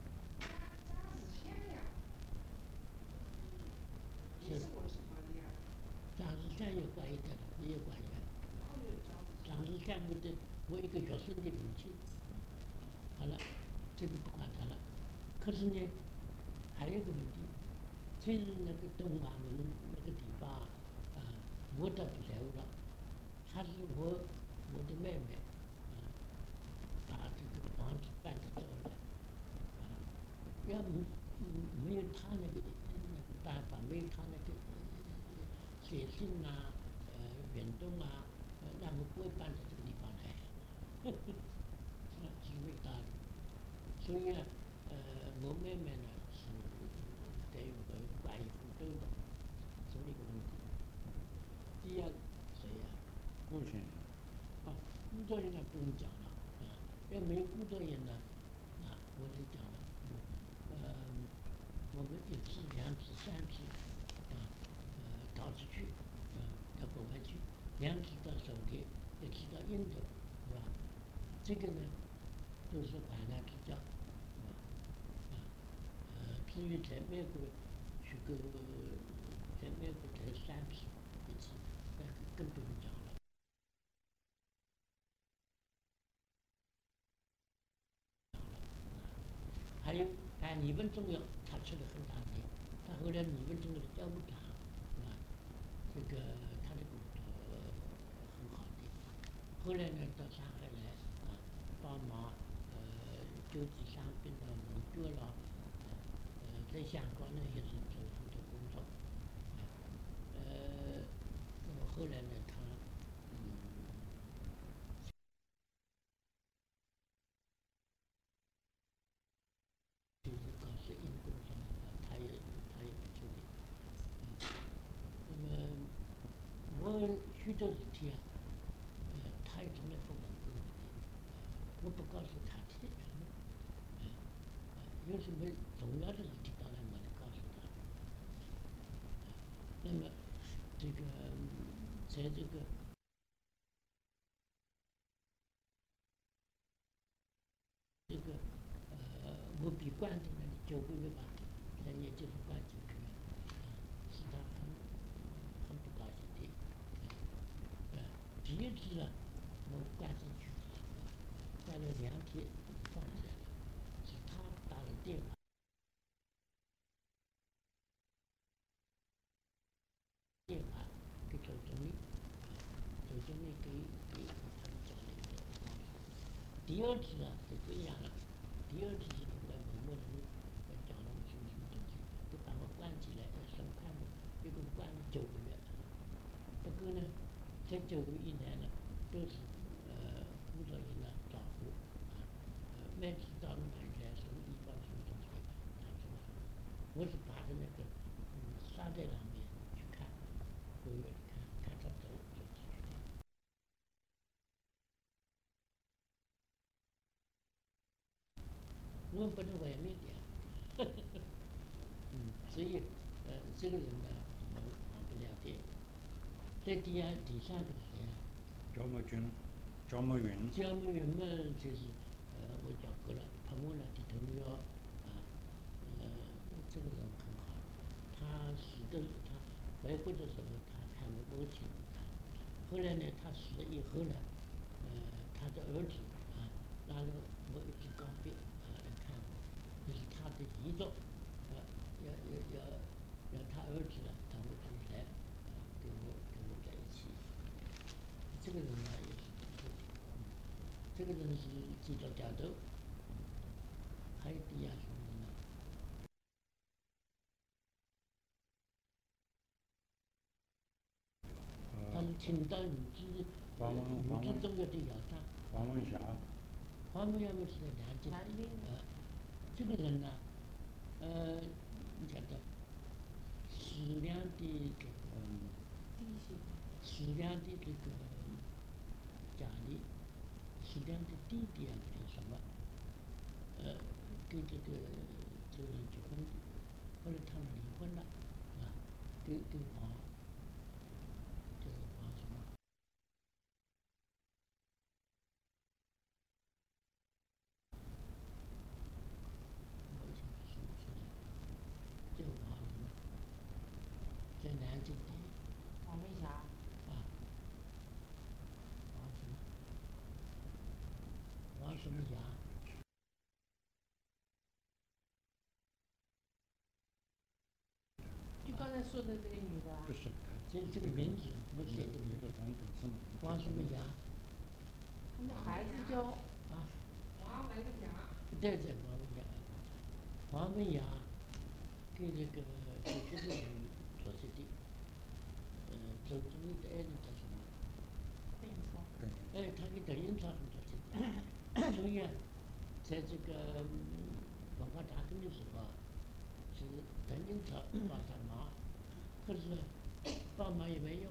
是张日山有关系的，也有关系的。张日山我的我一个学生的母亲。好了，这个不管他了。可是呢，还有一个问题，就是那个东华门那个地方啊，啊，我倒不在乎了，还是我我的妹妹，啊，把这个房子搬得走了，啊，要没没有他那个那个办法，没有他那个写信啊，呃，运动啊，呃，那么不会搬到这个地方来，呵呵，是是没道理。所以呢，呃，我妹妹呢是对我关系很多的，这么一个问题。第二个谁呀？ 顾先生。 啊，顾作人呢不用讲了，啊，要没有顾作人呢，啊，我就讲了，呃，我们一次、两次、三次，啊，呃，到处去，啊，到国外去，两次到首铁，一次到印度，是吧？这个呢，都是患难之交，是吧？啊，呃，至于在美国去过在美国待三次一次，那更不用讲了。还有按语文重要，他吃了很大力。他后来语文中的教务长，啊，这个他的工作很好的。后来呢，到上海来啊，帮忙呃救济伤病的蒙救了，呃，在香港呢也是做很多工作，呃，那么后来呢，他嗯。就是搞实验工作，他也他也不处理。那么我许多事体啊，呃，他也从来不问过我的，我不告诉他的，呃，有什么重要的事体当然我来告诉他。那么这个在这个这个呃，我比关在那里九个月吧，在研究所关进去了，啊，是他很很不高兴的。呃，第一次啊，我关进去，关了两天，放出来了，是他打了电话，电话给周总理，周总理给给他们家里的。第二次啊，就不一样了。第二次是后来某某人呃讲了什么什么东西，就把我关起来，审判我，一共关了九个月。不过呢，这九个月以来呢，都是呃工作人员照顾啊，呃每次到那里来什么地方什么东西，他说我是爬着那个嗯沙袋上面去看，回来看看到走走出去的。我不能外面的，嗯，所以呃这个人呢，我忘不了的。在第二、第三个是谁啊？ 焦墨君，焦墨云。 焦墨云嘛，就是呃我讲过了，碰我了的同学啊，呃这个人很好，他死的他回国的时候他看我母亲啊，后来呢他死了以后呢，呃他的儿子啊拉着我一起告别啊来看我，这是他的遗嘱，呃要要要要他儿子呢到我这里来，啊跟我跟我在一起。这个人呢也是不错的，嗯，这个人是记者调头，还有第二什么人呢？他是青岛女子黄文黄文女子中学的校长。 黄文霞。 黄文霞不是在南京？ 南京呃，这个人呢，呃，你晓得，适量的这个第一些适量的这个家里，适量的弟弟啊，还是什么，呃，跟这个这个人结婚的，后来他们离婚了，啊，跟跟黄，这个黄什么？我想说不出来，这个黄什么？在南京的黄梅霞， 啊，黄什么？黄什么霞？ 就刚才说的这个女的啊， 不是， 这这个名字我写的一名字， 个人本身。 黄什么霞？ 他们孩子叫啊， 黄文霞， 对对，黄文霞，黄文霞跟那个周杰伦做些的，呃，周总理的爱人叫什么？ 邓颖超， 对。 哎，他跟邓颖超很做些的，所以啊，在这个嗯文化大革命的时候啊，是邓颖超帮他忙，可是呢，帮忙也没用，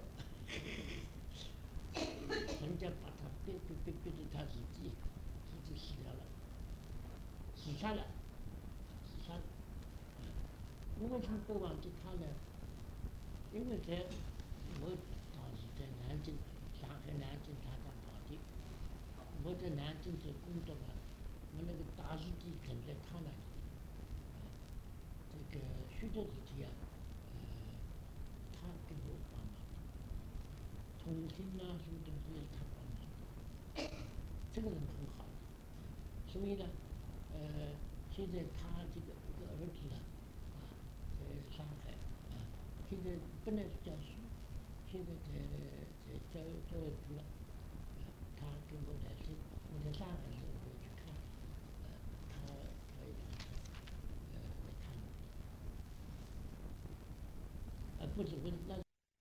人家把他逼逼逼逼着他自己自己死掉了，自杀了，自杀了。我为什么不忘记他呢？因为在我当时在南京，上海、南京常常跑的，我在南京做工作嘛，我那个大书记肯在他那里，这个许多事情啊， 通信啊什么东西也是他帮忙的，这个人很好的，所以呢，呃，现在他这个一个儿子呢，啊，在上海，啊，现在本来是教书，现在在在教育教育局了，啊，他跟我来信，我在上海的时候我去看，呃，他他也来看，呃，来看我，啊，不止不是那。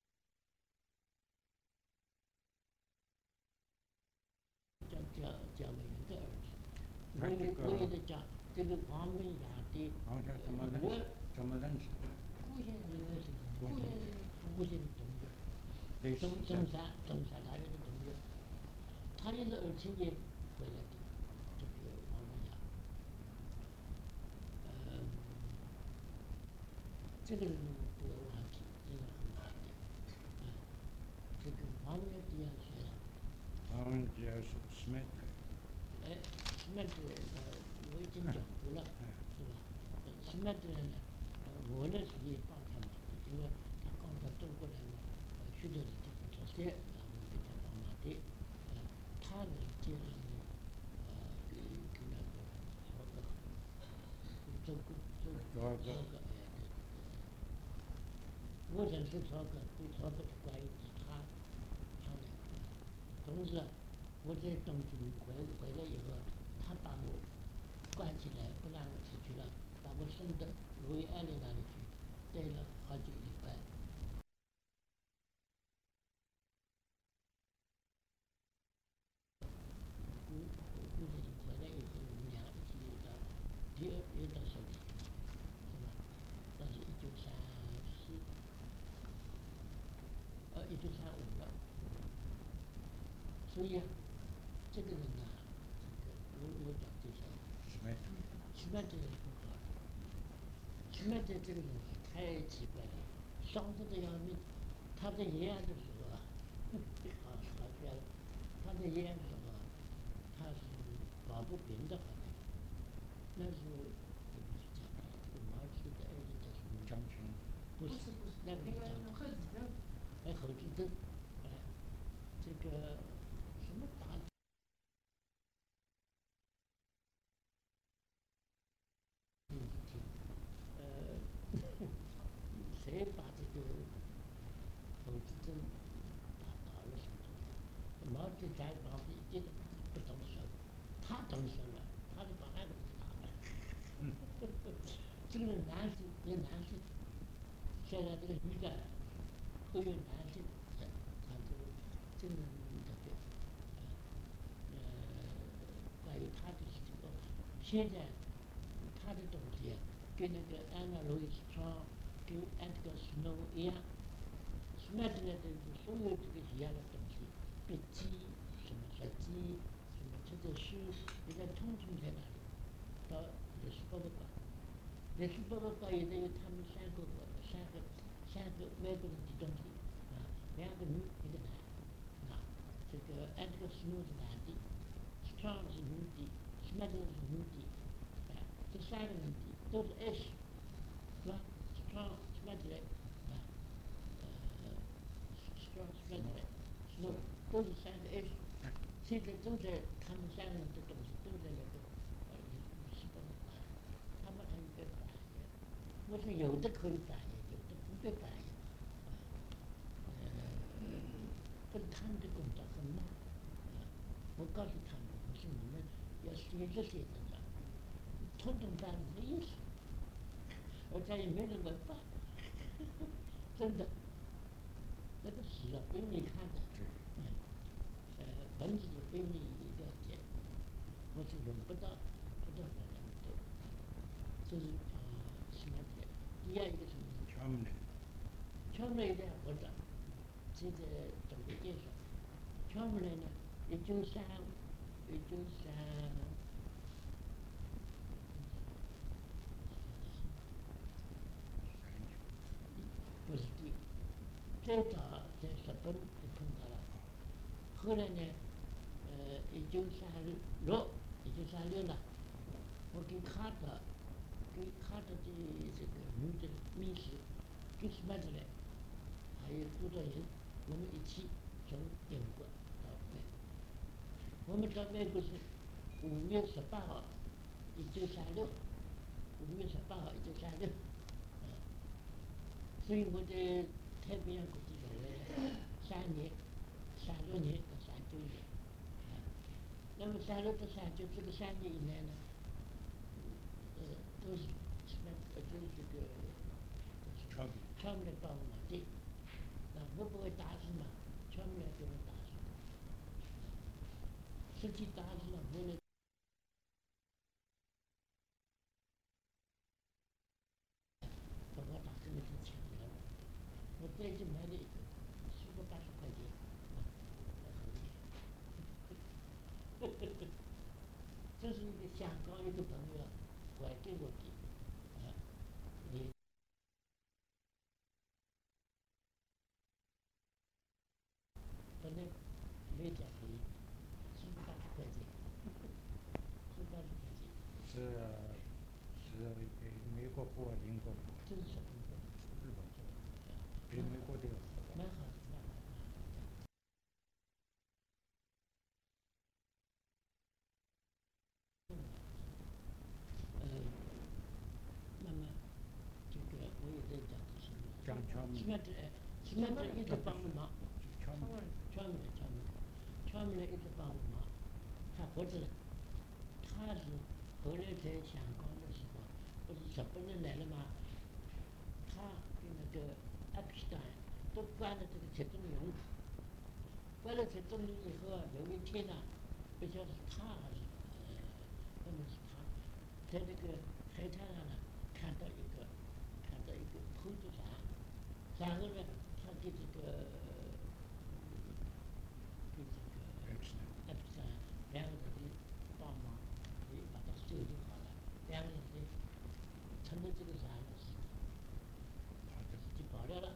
讲讲讲了一个儿子，我也我也在讲这个王文雅的好像怎么认我识？怎么认识的？ 顾县人是顾县顾县的同学， 类似中中像山中山大学的同学，他也是二七年回来的，这个王文雅，呃，这个人不要忘记，这个很好的，啊，这个王文雅这样学了。 他们只要是史密特， 哎，史密特呃，我已经讲过了，是吧？呃史密特呢，呃，我呢是也帮他忙的，因为他刚才中国来嘛，呃，许多事情不着急，然后给他帮忙的，呃，他呢是介绍呢，呃，给给那个好个，周个周多少个周个哎，对对对。我认识超哥，对超哥的关系是他他那个，同时我在东京回回来以后，他把我关起来，不让我出去了，把我送到路易爱丽那里去，待了好几个礼拜。估估计回来以后，我们俩一起又到第二又到首里去了，是吧？那是一九三四，呃，一九三五了。所以啊，这个人呐、这个我我讲这些， 史密特， 史密特也很好的，史密特这个人太奇怪了，伤得的要命。他在延安的时候啊，好好笑了。他在延安的时候啊，他是保不平的，好像那时候我不是讲了，我儿子的儿子叫什么？ 张群， 不是不是，那个是讲贺子珍， 哎，侯志珍，哎，这个什么大嗯，听，呃，谁把这个侯志珍打倒了什么东西？毛主席在旁边一点都不动手，他动手了，他就把那个人打了。这个人男性也男性，现在这个女的会有男性，呃，他这个这个人特别，呃，关于他的事情的话，现在他的东西啊，跟那个安娜路易斯创跟安特克斯诺一样，史密特呢就是所有这个一样的东西，笔记什么手机什么这个书，人家统统在那里，到历史博物馆，历史博物馆也得有他们三个三个三个外国人的东西，啊，两个女一个男，啊，这个安特克斯诺是男的，斯创是女的，史密特是女的，哎，这三个人的都是 S，是吧？斯创史密特啊，呃，斯创史密特，斯诺都是三个 S，现在都在他们三个人的东西都在那个呃历史博物馆，他们还有个翻译，我说有的可以翻译，有的不被翻译，呃，不是他们的工作很忙，啊，我告诉他们，我说你们要写这些文章，统统翻没意思，而且也没人文化，真的，那个诗啊不容易看的，嗯，呃，文字也不容易了解，我是用不到，不到那么多，这是啊，史密特。第二一个什么？ 乔姆雷， 乔姆雷呢，我讲，现在总的介绍，乔姆雷呢，一九三，一九三，不是的，最早在日本就碰到了，后来呢，呃，一九三六，一九三六了，我跟卡特，跟卡特的这个女的秘书，跟史密特来，还有朱德人，我们一起从英国到美国。我们到美国是五月十八号，一九三六，五月十八号，一九三六。所以我在太平洋国际学院三年，三六年到三九年。那么三六到三九这个三年以内呢，呃，都是什么？呃，就是这个敲笔， 敲门来帮我忙的。啊，我不会打字嘛，敲门来给我打字。实际打字呢，我呢，把我打字那就钱了。我在这买了一个四百八十块钱，啊，这是一个香港一个朋友还给我的，啊，你本来没讲可以，四百八十块钱，四百八十块钱， 是是给美国货、英国货、 这是什么？ 日本货，比美国的好吧？ 蛮好，蛮好，蛮好。呃，那么这个我也在讲的是， 讲敲门什，么这什么这一直帮我忙， 敲门， 敲门来敲门，敲门来一直帮我忙。他或者他是后来在香港的时候，不是日本人来了吗？他跟那个阿皮丹都关了这个集中营，关了集中营以后啊，有一天呢，不晓得是他还是呃，那么是他，在那个海滩上呢，看到一个看到一个破竹伞，然后呢，他给这个给这个爱吃的， 阿皮丹两个人就帮忙，就把它修理好了，两个人就乘着这个伞呢， 好的， 就跑掉了。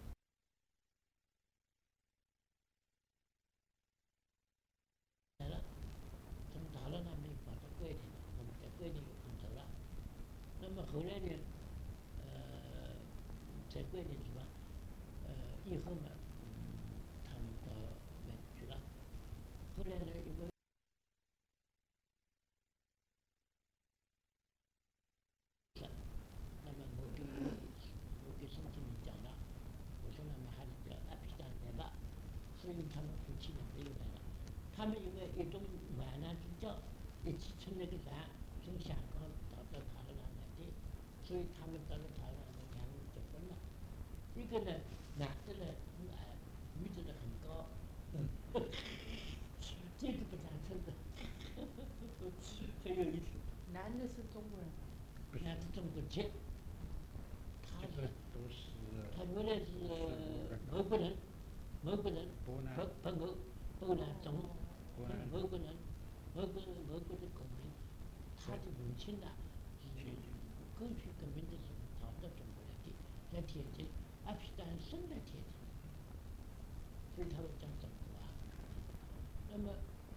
来了，等打了呢，没有跑到桂林，我们在桂林又碰头了。那么后来呢，呃，在桂林是吧？呃，以后嘛，嗯，他们到美国去了。后来呢，因为那么我给我给宋经理讲了，我说那么还是叫阿皮丹来吧。所以他们夫妻俩没有来了。他们因为一种晚南之交，一起乘那个船从香港到到台湾来的，所以他们到了台湾呢，两个人结婚了。一个呢，男的呢很矮，女的呢很高，嗯，这个不讲真的，很有意思。 男的是中国人吧？ 男的中国籍，他这是个都是他原来是俄国人，俄国人， 波兰不不俄，波兰总， 波兰俄国人，俄国人俄国的公民，他的母亲呢是过去革命的时候逃到中国来的，在天津，阿皮丹生在天津，所以他会讲中国话。那么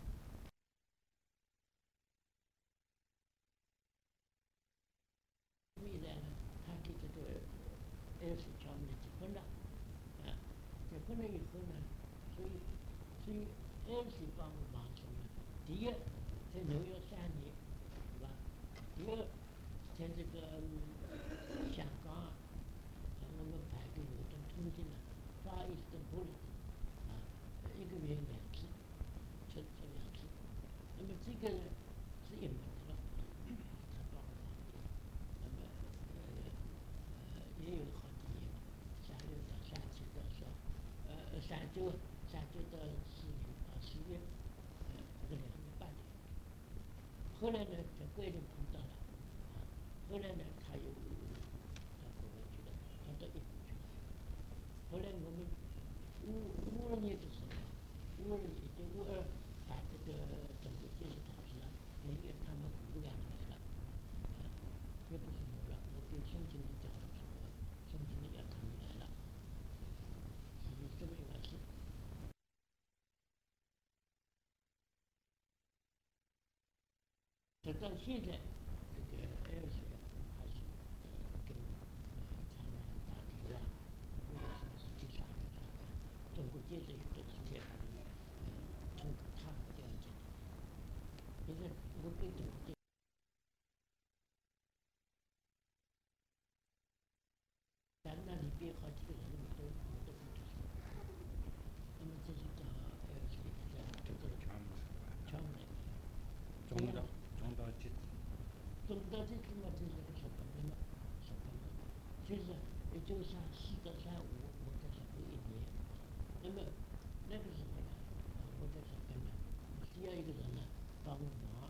未来呢，他跟这个二十条呢结婚了，啊，结婚了以后呢，所以所以二十帮我忙什么？第一，在纽约三年，是吧？第二，在这个嗯香港啊，我们排个有种通信呢，发一次不了，啊，一个月两次，出出两次。那么这个呢是隐瞒的了，他帮我忙的。那么呃呃也有好几年嘛，三六到三七到十，呃三九三九到四零啊十月，呃这个两年半年。后来呢，在桂林碰到了，啊，后来呢他又到国外去了，他到英国去了。后来我们五五二年的时候，五二年一九五二把这个中国建设大使啊，那个他们五个人来了，啊，也不是我了，我给宋经理讲的时候，宋经理要他们来了，是这么一回事。直到现在，这个二十还是呃跟呃台湾大体啊，或者什么实际上中国建设有段时间。 现在我跟你讲，咱那里边好几个人都都不读书，那么这是讲还有谁在这个全部是全部的， 中到中到级， 中到这次嘛，就是日本的嘛，日本的，就是也就上四到三五，我在日本一年，那么那个时候呢，我在日本呢，需要一个人呢帮我忙。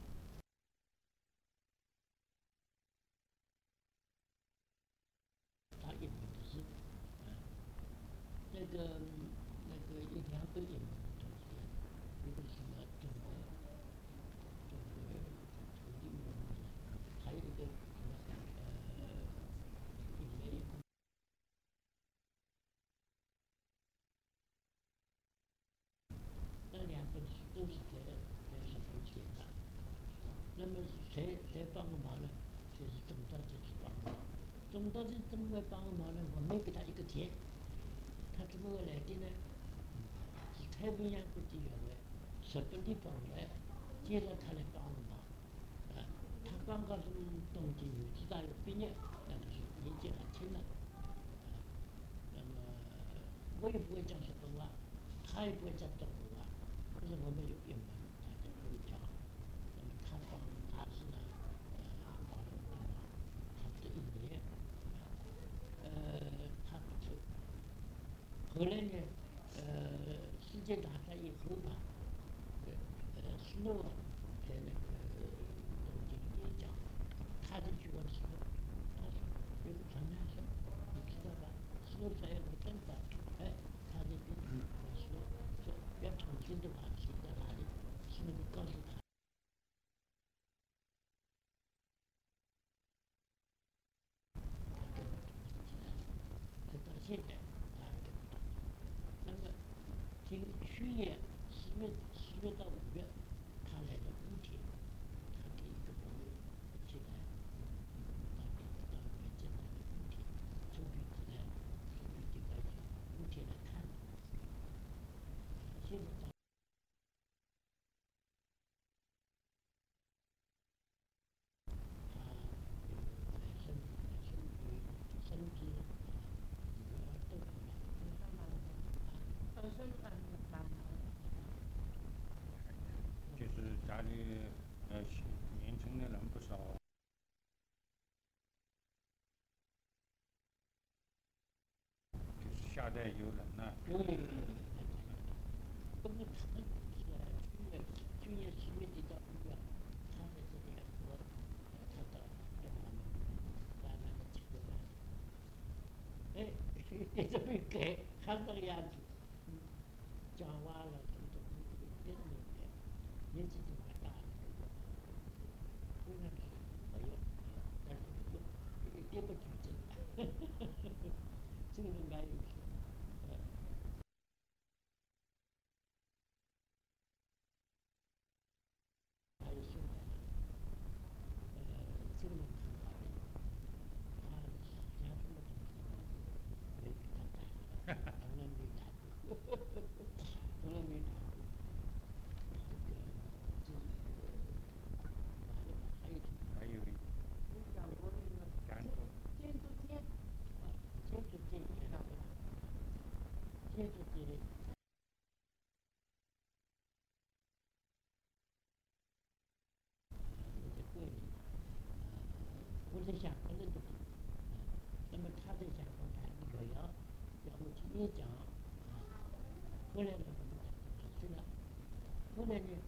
他英文的是，嗯，那个那个有两个英文的同学，一个什么中国中国土地文的，还有一个什么呃印尼公，那两本书都是在在日本写的。那么谁谁帮个忙呢？就是中道这次帮忙。中道这怎么个帮个忙呢？我没给他一个钱，他怎么个来的呢？是太平洋国际学会日本的帮来介绍他来帮我忙。啊，他刚刚从东京女子大学毕业，那个时候年纪还轻呢。啊，那么我也不会讲日本话，他也不会讲中文话，可是我们有英文，大家可以讲。那么他帮他是呢，呃，帮了我们忙，差不多一年。呃，他不走。后来呢，呃，世界大战以后嘛，呃，呃，斯诺在那个东京演讲，他就去问斯诺，他说有个传单说，你知道吧？斯诺说有个真的，哎，他就跟问斯诺说要重新的话写在哪里？斯诺就告诉他。直到现在他还跟不到。那么今去年四月四月到五月，他来到乌田，他跟一个朋友一起来，到北到北京来的乌田，从北京来，从北京来乌田来看。现在到他有外甥、外孙女、孙子、女儿都回来。 本身蛮蛮忙的。 就是家里呃年轻的人不少，就是下代有人呐、 有有有有，不过他们是去年去年十月底到五月，他在这边我他到跟他们慢慢的几个班，哎，也这么改，还是那个样子，嗯，讲话了什么东西一点都没改，年纪都蛮大了，虽然是没有，但是有一点不举证，这个人蛮有意思的，呃。还有送来的，呃，这个人很好的，他家什么东西没给他带，从来没带过，从来没带过。这个这个还有还有还有一你讲过那个甘肃建筑店， 啊，建筑界也那个，建筑界我在桂林，呃，我在香港认得的，呃，那么他在香港谈有要要我去演讲，啊，后来呢我们谈出去了，后来呢